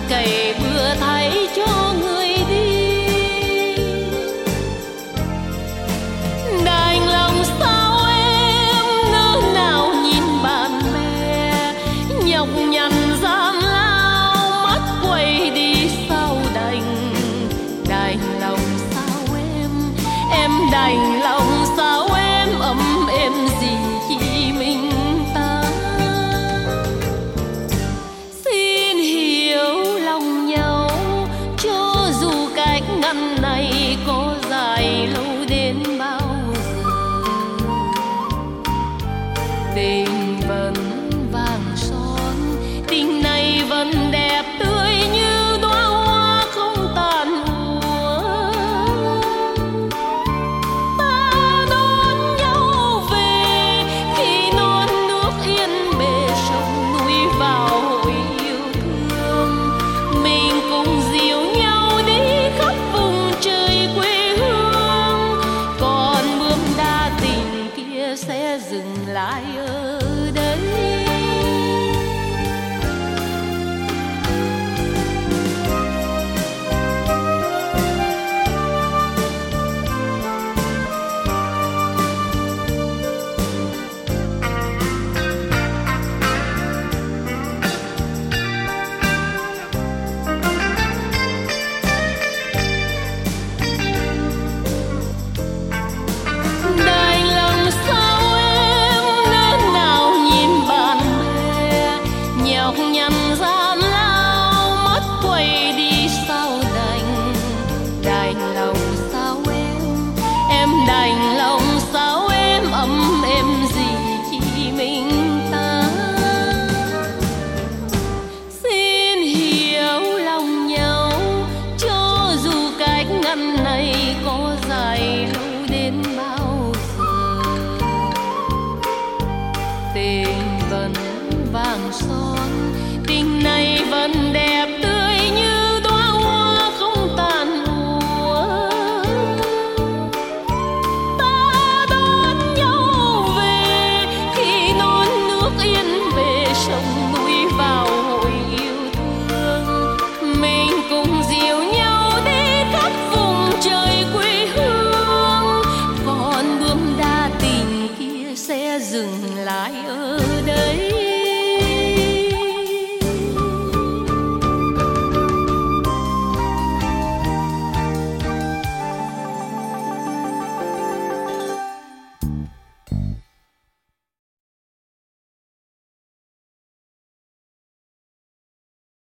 cày bừa thay cho người đi. Đành lòng sao em nỡ nào nhìn bạn bè nhọc nhằn gian lao, mắt quay đi sao đành. Đành lòng sao em đành lòng sao em ấm êm gì chỉ mình ta. Xin hiểu lòng nhau cho dù cách ngăn này có dài lâu đến bao giờ. Tình vẫn vàng son, tình này vẫn đẹp tươi như đóa hoa không tàn úa. Ta đón nhau về khi non nước yên bề sông núi vào hồi yêu thương. Mình cùng dìu nhau đi khắp vùng trời quê hương. Còn bướm đa tình kia sẽ dừng lại ở đây. Đành lòng sao em nỡ nào nhìn bạn bè nhọc nhằn gian lao, mắt quay đi sao đành. Đành lòng sao em đành lòng sao em ấm êm gì chỉ mình ta. Xin hiểu lòng nhau cho dù cách ngăn này có dài lâu đến bao giờ. Tình vẫn vàng son,